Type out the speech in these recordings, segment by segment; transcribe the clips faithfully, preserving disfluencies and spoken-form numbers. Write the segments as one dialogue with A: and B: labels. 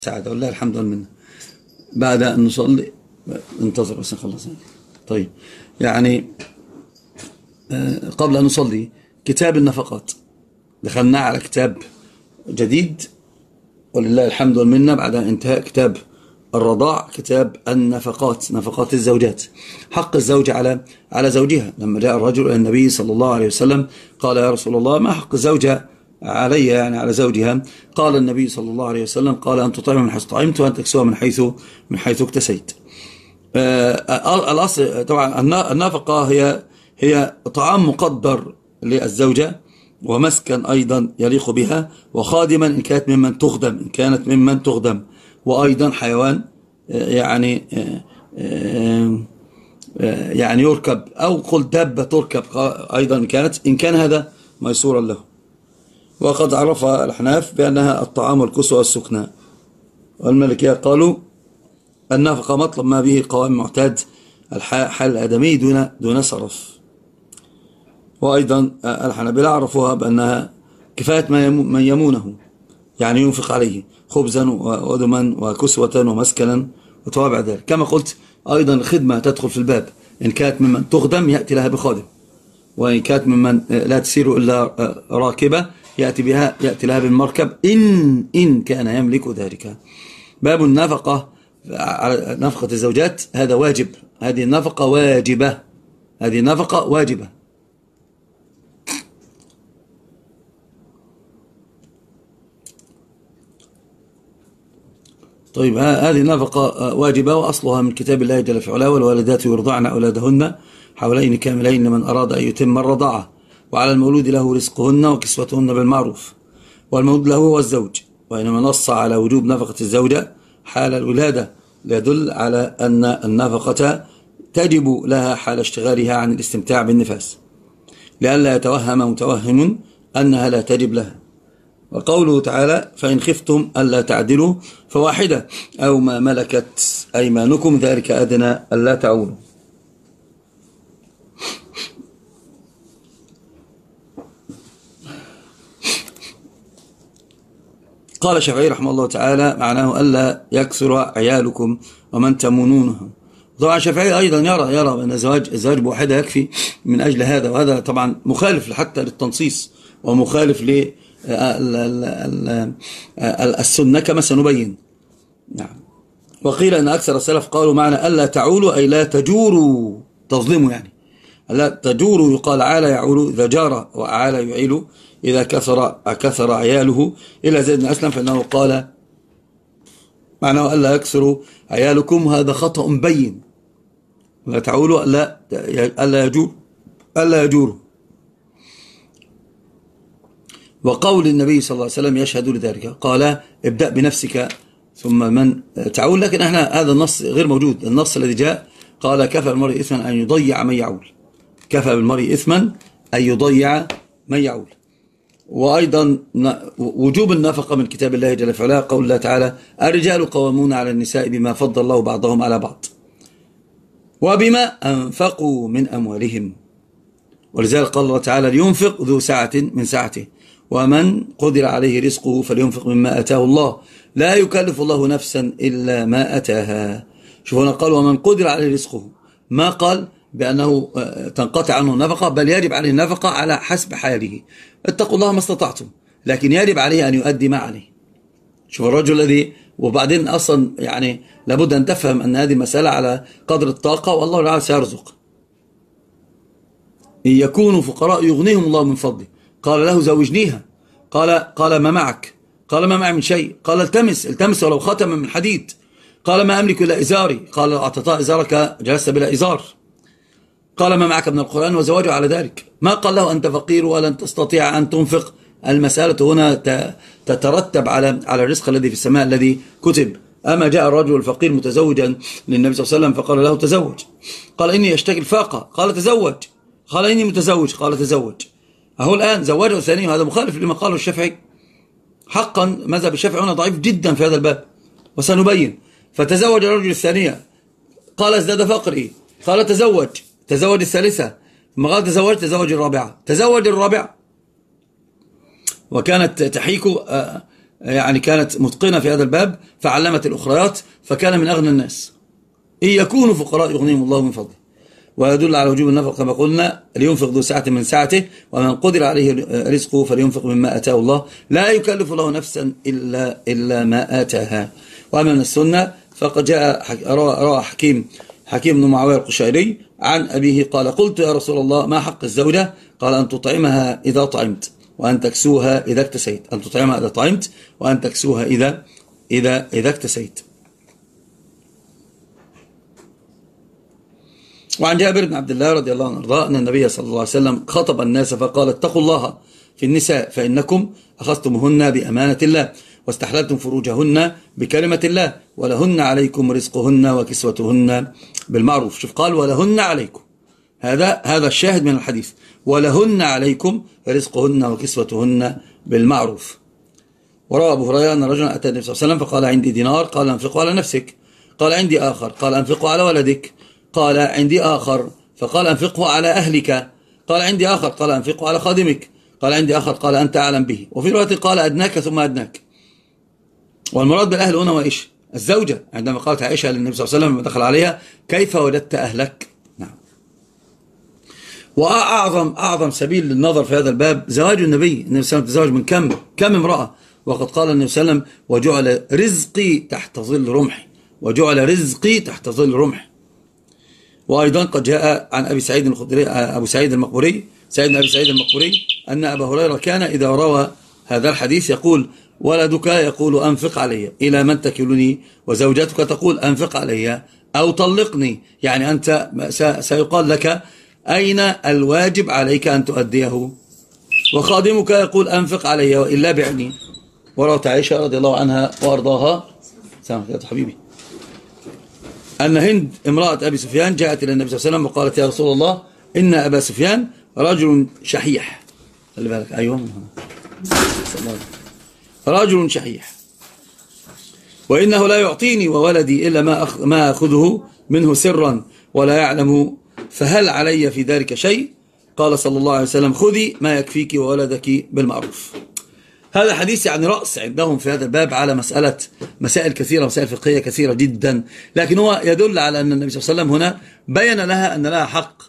A: سعادة والله الحمد لله منه. بعد أن نصلي انتظر بس نخلص. طيب يعني قبل أن نصلي كتاب النفقات دخلنا على كتاب جديد ولله الحمد والمنة بعد انتهاء كتاب الرضاع، كتاب النفقات، نفقات الزوجات، حق الزوجة على على زوجها. لما جاء الرجل إلى النبي صلى الله عليه وسلم قال يا رسول الله ما حق الزوجة علي يعني على زوجها؟ قال النبي صلى الله عليه وسلم قال أن تطعم من حيث طعمت وأن تكسوها من حيث من حيث اكتسيت. آه الأصل طبعا النفقة هي هي طعام مقدر للزوجة ومسكن أيضا يليق بها، وخادما إن كانت ممن تخدم إن كانت ممن تخدم وأيضا حيوان يعني يعني يركب أو قل دابة تركب أيضا إن كانت إن كان هذا ميسورا له. وقد عرف الأحناف بأنها الطعام والكسوة والسكنى، والمالكية قالوا النفقة مطلب ما به قوام معتاد الحال الآدمي دون دون صرف. وأيضا الحنابلة عرفوها بأنها كفاية من يمونه، يعني ينفق عليه خبزا ودما وكسوة ومسكنا وتوابع ذلك. كما قلت أيضا الخدمة تدخل في الباب، إن كانت ممن تخدم يأتي لها بخادم، وإن كانت ممن لا تسير إلا راكبة يأتي بها يأتي لها بالمركب إن إن كان يملك ذلك. باب النفقة على نفقة الزوجات، هذا واجب، هذه النفقة واجبة، هذه النفقة واجبة. طيب هذه النفقة واجبة وأصلها من كتاب الله جل في علاه والوالدات يرضعن أولادهن حولين كاملين لمن أراد أن يتم الرضاعة، وعلى المولود له رزقهن وكسوتهن بالمعروف، والمولود له هو الزوج. وإنما نص على وجوب نفقة الزوجة حال الولادة ليدل على أن النفقة تجب لها حال اشتغالها عن الاستمتاع بالنفاس، لئلا يتوهم متوهم أنها لا تجب لها. وقوله تعالى فإن خفتم ألا تعدلوا فواحدة أو ما ملكت أيمانكم ذلك أدنى ألا تعولوا. قال الشافعي رحمه الله تعالى معناه ألا يكثر عيالكم ومن تمونونهم. طبعا الشافعي أيضا يرى يرى أن الزواج الزواج بواحدة يكفي من أجل هذا، وهذا طبعا مخالف حتى للتنصيص ومخالف ل السنة كما سنبين. نعم. وقيل أن أكثر السلف قالوا معنى ألا تعولوا أي لا تجوروا، تظلموا يعني، ألا تجوروا يقال عال يعول إذا جار، وعال يعيل إذا كثر كثر عياله. إلى زيد بن أسلم فإنه قال معناه ألا يكثروا عيالكم، هذا خطأ بين، لا تعولوا ألا ألا يجور ألا يجوروا. وقول النبي صلى الله عليه وسلم يشهد لذلك، قال ابدأ بنفسك ثم من تعول. لكن احنا هذا النص غير موجود. النص الذي جاء قال كفى بالمرء إثما أن يضيع من يعول، كفى بالمرء إثما أن يضيع من يعول. وأيضا وجوب النفقة من كتاب الله جل في علاه، قول الله تعالى الرجال قوامون على النساء بما فضل الله بعضهم على بعض وبما أنفقوا من أموالهم. ولذلك قال الله تعالى لينفق ذو سعة من سعته ومن قدر عليه رزقه فلينفق مما أتاه الله لا يكلف الله نفسا إلا ما أتاها. شوفوا هنا قال ومن قدر عليه رزقه، ما قال بأنه تنقطع عنه النفقة، بل يجب عليه النفقة على حسب حاله. اتقوا الله ما استطعتم، لكن يجب عليه أن يؤدي ما عليه. شوف الرجل الذي، وبعدين أصلا يعني لابد أن تفهم أن هذه مسألة على قدر الطاقة، والله تعالى سيرزق. إن يكونوا فقراء يغنيهم الله من فضله. قال له زوجنيها، قال قال ما معك؟ قال ما معي من شيء. قال التمس التمس ولو خاتما من حديد. قال ما أملك إلا إزاري. قال أعطيتها إزارك جلست بلا إزار. قال ما معك من القرآن وزواجه على ذلك. ما قال له أنت فقير ولن تستطيع أن تنفق. المسألة هنا تترتب على على الرزق الذي في السماء الذي كتب. أما جاء الرجل الفقير متزوجا للنبي صلى الله عليه وسلم فقال له تزوج، قال إني أشتكي الفاقة، قال تزوج، قال إني متزوج، قال تزوج. أهو الآن زواجه ثاني، وهذا مخالف لما قاله الشافعي. حقا مذهب الشافعي هنا ضعيف جدا في هذا الباب وسنبين. فتزوج الرجل الثانية، قال ازداد فقري، قال تزوج، تزوج الثالثة، ثم قال تزوج، تزوج الرابعة، تزوج الرابعة. وكانت تحيك يعني كانت متقنة في هذا الباب فعلمت الأخريات فكان من أغنى الناس. إن يكونوا فقراء يغنيهم الله من فضله. ويدل على وجوب النفقة كما قلنا لينفق ذو سعة من سعته ومن قدر عليه رزقه فلينفق مما آتاه الله لا يكلف الله نفسا إلا, إلا ما آتاها. وأما من السنة فقد جاء روى حكيم حكيم بن معاوية القشيري عن أبيه قال قلت يا رسول الله ما حق الزوجة؟ قال أن تطعمها إذا طعمت وأن تكسوها إذا اكتسيت. أن تطعمها إذا طعمت وأن تكسوها إذا إذا إذا اكتسيت. وعن جابر بن عبد الله رضي الله عنه وارضاه أن النبي صلى الله عليه وسلم خطب الناس فقال اتقوا الله في النساء فإنكم أخذتمهن بأمانة الله واستحللتم فروجهن بكلمة الله ولهن عليكم رزقهن وكسوتهن بالمعروف. شوف قال ولهن عليكم، هذا هذا الشاهد من الحديث، ولهن عليكم رزقهن وكسوتهن بالمعروف. وروى أبو هريرة أن رجلا أتى النبي صلى الله عليه وسلم فقال عندي دينار قال أنفقه على نفسك، قال عندي آخر قال أنفقه على ولدك، قال عندي آخر فقال أنفقه على أهلك، قال عندي آخر قال أنفقه على خادمك، قال عندي آخر قال أنت أعلم به. وفي رواية قال أدناك ثم أدناك. والمراد بالأهل هنا وإيش؟ الزوجة. عندما قالت عائشة للنبي صلى الله عليه وسلم لما دخل عليها كيف وجدت أهلك؟ نعم. وأعظم أعظم سبيل للنظر في هذا الباب زواج النبي. النبي صلى الله عليه وسلم تزوج من كم كم امرأة، وقد قال النبي صلى الله عليه وسلم وجعل رزقي تحت ظل رمحي، وجعل رزقي تحت ظل رمحي. وأيضا قد جاء عن أبي سعيد الخدري أبو سعيد المقبوري سيدنا أبي سعيد المقبوري أن أبا هريرة كان إذا روى هذا الحديث يقول ولدك يقول أنفق علي إلى من تكلني، وزوجتك تقول أنفق علي أو طلقني، يعني أنت سيقال لك أين الواجب عليك أن تؤديه، وخادمك يقول أنفق علي وإلا بعني. وروت عائشة رضي الله عنها وأرضاها سامح يا حبيبي أن هند امرأة أبي سفيان جاءت إلى النبي صلى الله عليه وسلم وقالت يا رسول الله إن أبا سفيان رجل شحيح. خلي بالك أيوة رجل شحيح وإنه لا يعطيني وولدي إلا ما ما أخذه منه سرا ولا يعلم، فهل علي في ذلك شيء؟ قال صلى الله عليه وسلم خذي ما يكفيك وولدك بالمعروف. هذا حديث يعني رأس عندهم في هذا الباب على مسألة مسائل كثيرة، مسائل فقهية كثيرة جدا، لكن هو يدل على أن النبي صلى الله عليه وسلم هنا بين لها أن لها حق،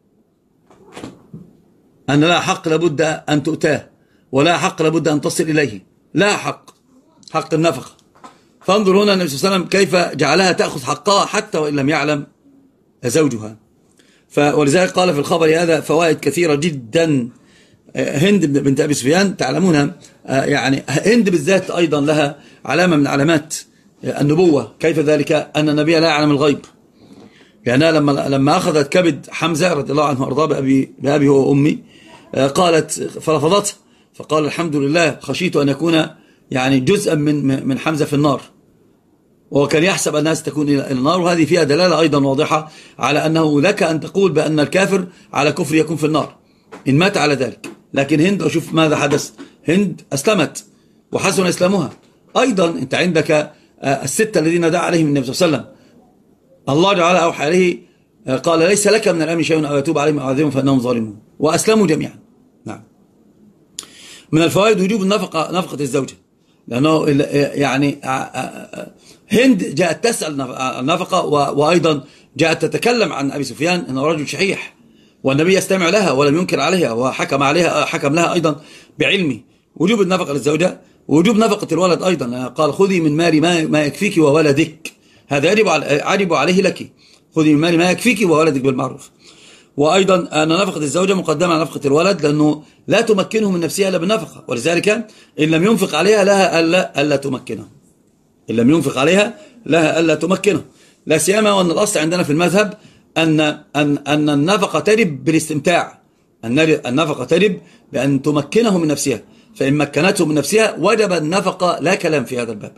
A: أن لها حق لابد أن تؤتاه، ولا حق لابد أن تصل إليه، لا حق حق النفقة. فانظر هنا النبي صلى الله عليه وسلم كيف جعلها تأخذ حقها حتى وإن لم يعلم زوجها. ولذلك قال في الخبر هذا فوائد كثيرة جدا. هند بنت أبي سفيان تعلمون يعني هند بالذات أيضا لها علامة من علامات النبوة. كيف ذلك؟ أن النبي لا يعلم الغيب، يعني لما لما أخذت كبد حمزة رضي الله عنه وأرضاه بأبي, بأبي هو وأمي قالت فرفضته فقال الحمد لله خشيت أن يكون يعني جزءا من من حمزة في النار، وكان يحسب الناس تكون إلى النار. وهذه فيها دلالة أيضا واضحة على أنه لك أن تقول بأن الكافر على كفر يكون في النار إن مات على ذلك. لكن هند أشوف ماذا حدث، هند أسلمت وحسن إسلامها. أيضا أنت عندك الستة الذين دعا عليهم النبي صلى الله عليه وسلم الله جعل أوحى عليه قال ليس لك من الأمر شيء أو يتوب عليهم أو يعذبهم فإنهم ظالمون، وأسلموا جميعا. نعم. من الفوائد وجوب النفقة نفقة الزوجة، لأنه يعني هند جاءت تسأل النفقة، وأيضا جاءت تتكلم عن أبي سفيان أنه رجل شحيح، والنبي يستمع لها ولم ينكر عليها وحكم عليها حكم لها أيضا بعلمه. وجوب النفقة للزوجة ووجوب نفقة الولد أيضا، قال خذي من مالي ما يكفيك وولدك، هذا يجب عليه لك، خذي من مالي ما يكفيك وولدك بالمعروف. وأيضا أن نفقة الزوجة مقدمة على نفقة الولد، لأنه لا تمكنه من نفسها إلا بالنفقة، ولذلك إن لم ينفق عليها لها ألا, ألا تمكنه، إن لم ينفق عليها لها ألا تمكنه. لا سيما وأن الأصل عندنا في المذهب أن, أن, أن النفقة تجب بالاستمتاع، أن النفقة تجب بأن تمكنه من نفسها، فإن مكنته من نفسها وجب النفقة، لا كلام في هذا الباب.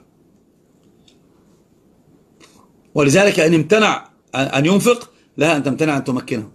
A: ولذلك أن امتنع أن ينفق لها أن تمتنع أن تمكنه.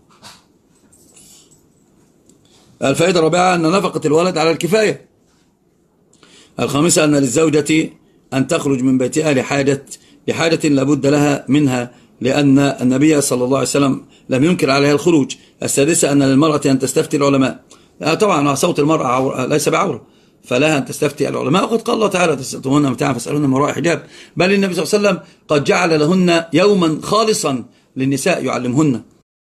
A: الفائدة الرابعة أن نفقة الولد على الكفاية. الخامسة أن للزوجة أن تخرج من بيتها لحاجة لحاجة لابد لها منها، لأن النبي صلى الله عليه وسلم لم ينكر عليها الخروج. السادسة أن للمرأة أن تستفتي العلماء. طبعا صوت المرأة ليس بعورة، فلها أن تستفتي العلماء. وقد قال الله تعالى تسألتهن متاعا فاسألهن من وراء حجاب، بل النبي صلى الله عليه وسلم قد جعل لهن يوما خالصا للنساء يعلمهن.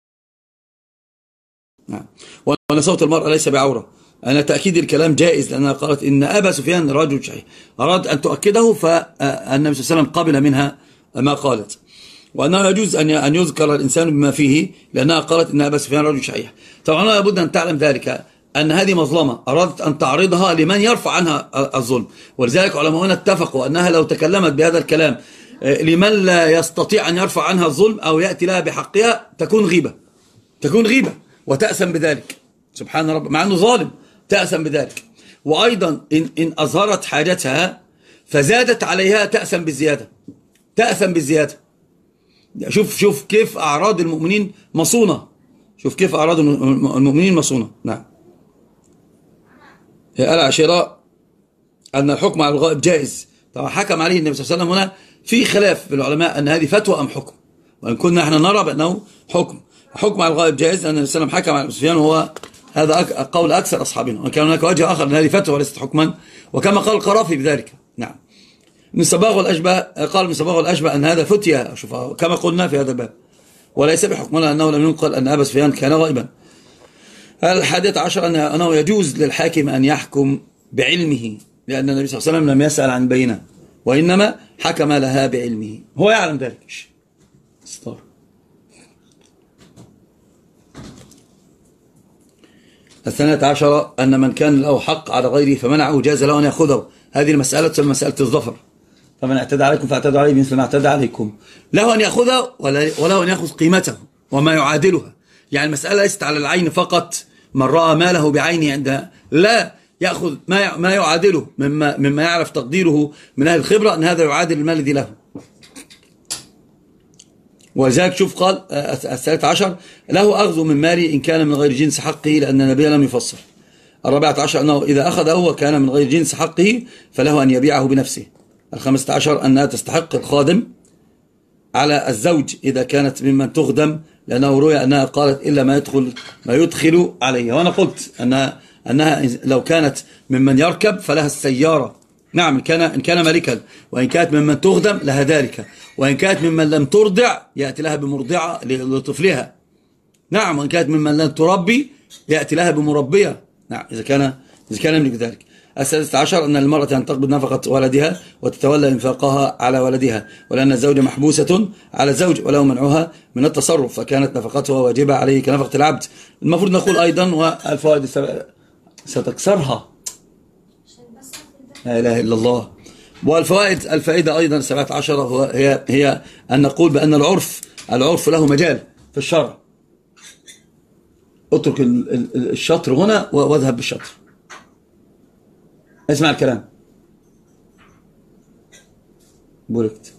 A: نعم. وأن صوت المرأة ليس بعورة، أنا تأكيد الكلام جائز، لأنها قالت إن أبا سفيان رجل شحيح، أراد أن تؤكده فالنبي صلى الله عليه وسلم قبل منها ما قالت، وأنه يجوز أن يذكر الإنسان بما فيه، لأنها قالت إن أبا سفيان رجل شحيح. طبعا لابد أن تعلم ذلك أن هذه مظلمة أرادت أن تعرضها لمن يرفع عنها الظلم، ولذلك علماؤنا اتفقوا أنها لو تكلمت بهذا الكلام لمن لا يستطيع أن يرفع عنها الظلم أو يأتي لها بحقها تكون غيبة، تكون غيبة وتأسم بذلك، سبحان رب، مع أنه ظالم تأسم بذلك. وأيضا إن, إن أظهرت حاجتها فزادت عليها تأسم بالزيادة، تأسم بالزيادة. شوف شوف كيف أعراض المؤمنين مصونة، شوف كيف أعراض المؤمنين مصونة. نعم. قال عشيرة أن الحكم على الغائب جائز. طبعا حكم عليه النبي صلى الله عليه وسلم هنا في خلاف في العلماء أن هذه فتوى أم حكم، وإن كنا احنا نرى بأنه حكم. حكم على الغائب جائز، أن النبي صلى الله عليه وسلم حكم على سفيان، وهو هذا قول أكثر أصحابنا، وكان هناك وجه آخر أن هذه فتوى وليست حكما، وكما قال القرافي بذلك. نعم. من صباغ والأشبه، قال من صباغ والأشبه أن هذا فتية كما قلنا في هذا الباب، وليس بحكمنا أنه لم ينقل أن أبا سفيان كان غائبا. الحادية عشر أنه يجوز للحاكم أن يحكم بعلمه، لأن النبي صلى الله عليه وسلم لم يسأل عن بينة، وإنما حكم لها بعلمه، هو يعلم ذلك. استار. الثانية عشرة أن من كان له حق على غيره فمنعه جاز له أن يأخذه. هذه المسألة تسمى مسألة الظفر، فمن اعتدى عليكم فاعتدوا عليه مثل ما اعتدى عليكم، له أن يأخذه وله أن يأخذ قيمته وما يعادلها. يعني المسألة ليست على العين فقط، من رأى ماله بعينه عندها، لا، يأخذ ما ما يعادله مما مما يعرف تقديره من أهل الخبرة أن هذا يعادل المال الذي له. ولذلك شوف قال الثالث عشر له أخذ من مالي إن كان من غير جنس حقه، لأن النبي لم يفصل. الرابعة عشر أنه إذا أخذه وكان من غير جنس حقه فله أن يبيعه بنفسه. الخامسة عشر أنها تستحق الخادم على الزوج إذا كانت ممن تخدم، لأنه روي أنها قالت إلا ما يدخل ما يدخل عليه. وأنا قلت أنها أنها لو كانت ممن يركب فلها السيارة، نعم، إن كان إن كان ملكا، وإن كانت ممن تخدم لها ذلك، وإن كانت ممن لم ترضع يأتي لها بمرضعة لطفلها، نعم، وإن كانت ممن لم تربي يأتي لها بمربية، نعم، إذا كان إذا كان يملك ذلك. السادسة عشر أن المرأة أن تقبض نفقة ولدها وتتولى إنفاقها على ولدها، ولأن الزوجة محبوسة على الزوج وله منعها من التصرف، فكانت نفقتها واجبة عليه كنفقة العبد. المفروض نقول أيضا والفوائد ستكسرها، لا إله إلا الله. والفوائد الفائدة أيضا السبعة عشر هي هي أن نقول بأن العرف العرف له مجال في الشرع. اترك الشطر هنا واذهب بالشطر، اسمع الكلام. بوركت.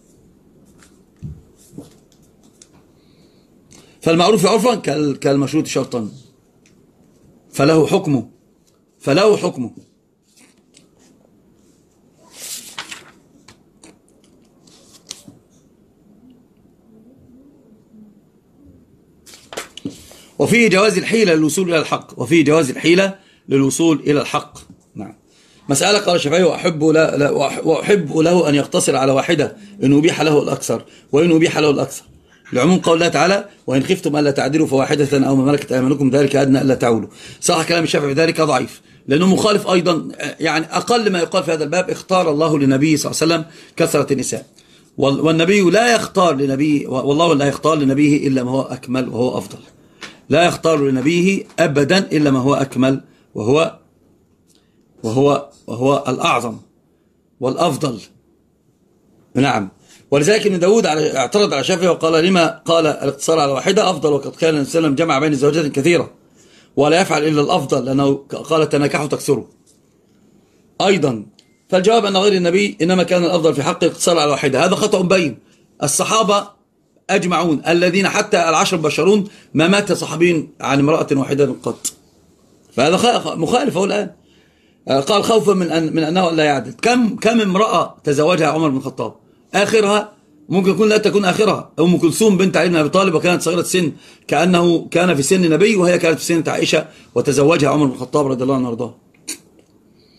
A: فالمعروف عرفا كالمشروط شرطا، فله حكمه فله حكمه وفيه جواز الحيلة للوصول إلى الحق، وفيه جواز الحيلة للوصول إلى الحق. نعم. مسألة قال الشافعي وأحب, لا لا وأحب له أن يقتصر على واحدة إن أبيح له الأكثر وإن أبيح له الأكثر، لعموم قول الله تعالى وإن خفتم ألا تعدلوا فواحدة أو ما ملكت أيمانكم ذلك أدنى ألا تعولوا. صح كلام الشافعي ذلك ضعيف، لأنه مخالف أيضا، يعني أقل ما يقال في هذا الباب اختار الله لنبيه صلى الله عليه وسلم كثرة النساء، والنبي لا يختار لنبيه، والله لا يختار لنبيه إلا ما هو أكمل وهو أفضل، لا يختار لنبيه أبدا إلا ما هو أكمل وهو وهو وهو الأعظم والأفضل. نعم. ولذلك ابن داود اعترض على الشافعي وقال لما قال الاقتصار على واحدة أفضل وقد كان النبي صلى الله عليه وسلم جمع بين الزوجات كثيرة ولا يفعل إلا الأفضل، لأنه قال تناكحوا تكثروا. أيضا فالجواب أن غير النبي إنما كان الأفضل في حق الاقتصار على واحدة، هذا خطأ بين. الصحابة أجمعون الذين حتى العشر بشرون ما مات صحابي عن امرأة واحدة قط، فهذا مخالف. هو الآن قال خوفا من أن من أنه لا يعدل. كم كم امرأة تزوجها عمر بن الخطاب، آخرها ممكن يكون لا تكون آخرها أم كلثوم بنت علي بن أبي طالب، وكانت صغيرة السن كأنه كان في سن نبي وهي كانت في سن عائشة، وتزوجها عمر بن الخطاب رضي الله عنه وارضاه.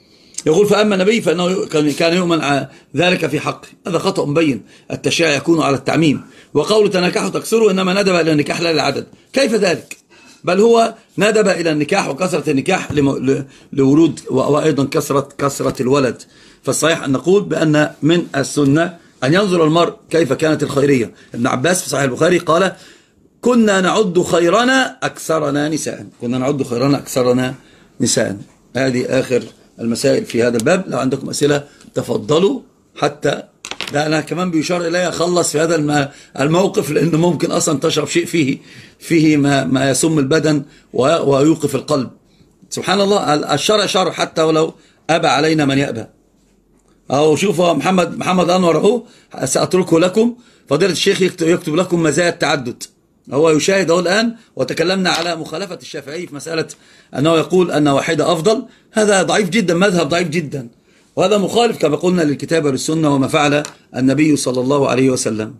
A: يقول فأما النبي فإنه كان يؤمن ذلك في حقه. هذا خطأ مبين، التشريع يكون على التعميم. وقول تناكحوا تكسروا إنما ندب إلى النكاح لا للعدد. كيف ذلك؟ بل هو ندب إلى النكاح وكثرة النكاح لورود وأيضا كثرة كثرة الولد. فالصحيح أن نقول بأن من السنة أن ينظر المرء كيف كانت الخيرية. ابن عباس في صحيح البخاري قال كنا نعد خيرنا أكثرنا نساء، كنا نعد خيرنا أكثرنا نساء. هذه آخر المسائل في هذا الباب. لو عندكم أسئلة تفضلوا، حتى لا أنا كمان بيشار إلي أخلص في هذا الموقف، لأنه ممكن أصلا تشرب شيء فيه فيه ما, ما يسم البدن ويوقف القلب. سبحان الله، الشرع شرع حتى ولو أبى علينا من يأبى. أو شوفوا محمد محمد أنور أهو، سأتركه لكم، فضيلة الشيخ يكتب لكم مزايا التعدد. هو يشاهد أهو الآن، وتكلمنا على مخالفة الشافعي في مسألة أنه يقول أن واحدة أفضل. هذا ضعيف جدا، مذهب ضعيف جدا، وهذا مخالف كما قلنا للكتاب والسنة وما فعل النبي صلى الله عليه وسلم.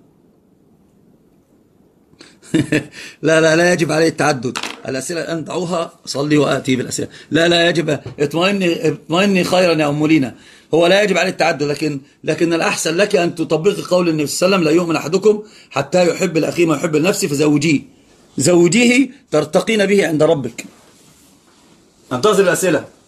A: لا لا لا يجب عليه التعدد. الأسئلة الآن دعوها، صلي وآتي بالأسئلة. لا لا يجب، اطمئني اطمئني خيرا يا أم لينا. هو لا يجب عليه التعدد، لكن لكن الأحسن لك أن تطبقي قول النبي صلى الله عليه وسلم: لا يؤمن أحدكم حتى يحب لأخيه ما يحب لنفسه فزوجيه. زوجيه ترتقين به عند ربك. انتظر الأسئلة.